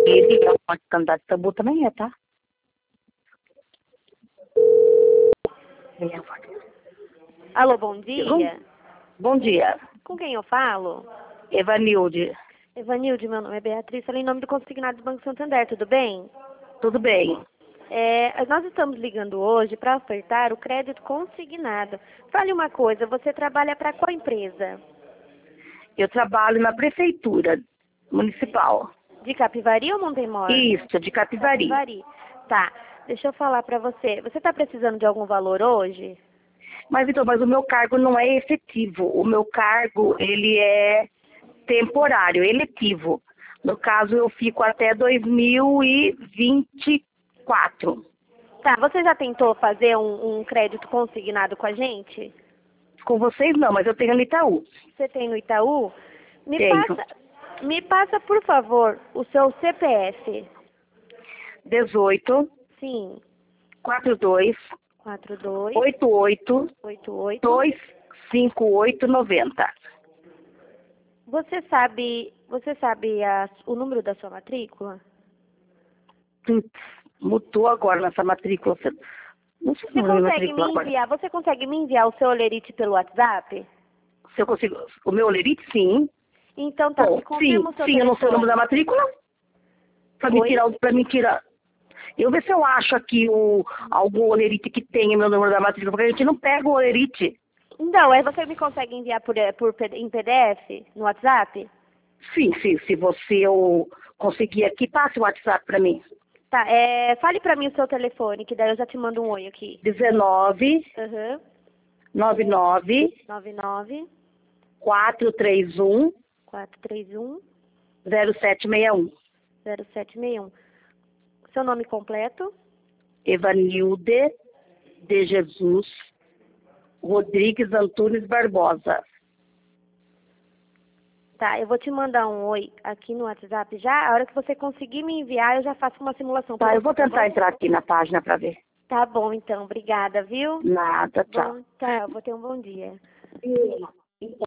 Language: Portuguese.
Ele é um candidato de Tambu também tá? Ele é forte. Alô, bom dia. Bom dia. Com quem eu falo? Evanilde. Evanilde, meu nome é Beatriz, falei em nome do Consignado do Banco Santander, tudo bem? Tudo bem? Nós estamos ligando hoje para ofertar o crédito consignado. Fale uma coisa, você trabalha para qual empresa? Eu trabalho na prefeitura municipal. De Capivari ou Montemor? Isso, de Capivari. Capivari. Tá, deixa eu falar para você. Você está precisando de algum valor hoje? Mas o meu cargo não é efetivo. O meu cargo, ele é temporário, eletivo. No caso, eu fico até 2024. Tá, você já tentou fazer um crédito consignado com a gente? Com vocês não, mas eu tenho no Itaú. Você tem no Itaú? Tenho. Me passa, por favor, o seu CPF. 18 Sim. 42 42 88 88. 258 90. Você sabe o número da sua matrícula? Putz, mudou agora nessa matrícula. Não sei se Você mudou minha consegue me matrícula agora. enviar? Você consegue me enviar o seu olerite pelo WhatsApp? Se eu consigo. O meu olerite, sim. Então tá, Bom, me confirma o seu sim, eu não sei o número da telefone. matrícula. Pra me tirar. Eu ver se eu acho aqui algum olerite que tenha meu número da matrícula, porque a gente não pega o olerite. Então, aí você me consegue enviar em PDF no WhatsApp? Sim, se você eu conseguir aqui, passe o WhatsApp pra mim. Tá, fale pra mim o seu telefone, que daí eu já te mando um oi aqui. 19 Aham. 99 99 431 431 0761. 0761. Seu nome completo? Evanilde de Jesus Rodrigues Antunes Barbosa. Tá, eu vou te mandar um oi aqui no WhatsApp já. A hora que você conseguir me enviar, eu já faço uma simulação pra Tá, eu você, vou tá tentar bom? entrar aqui na página pra ver. Tá bom, então. Obrigada, viu? Nada, tchau. Bom, tchau. Vou ter um bom dia.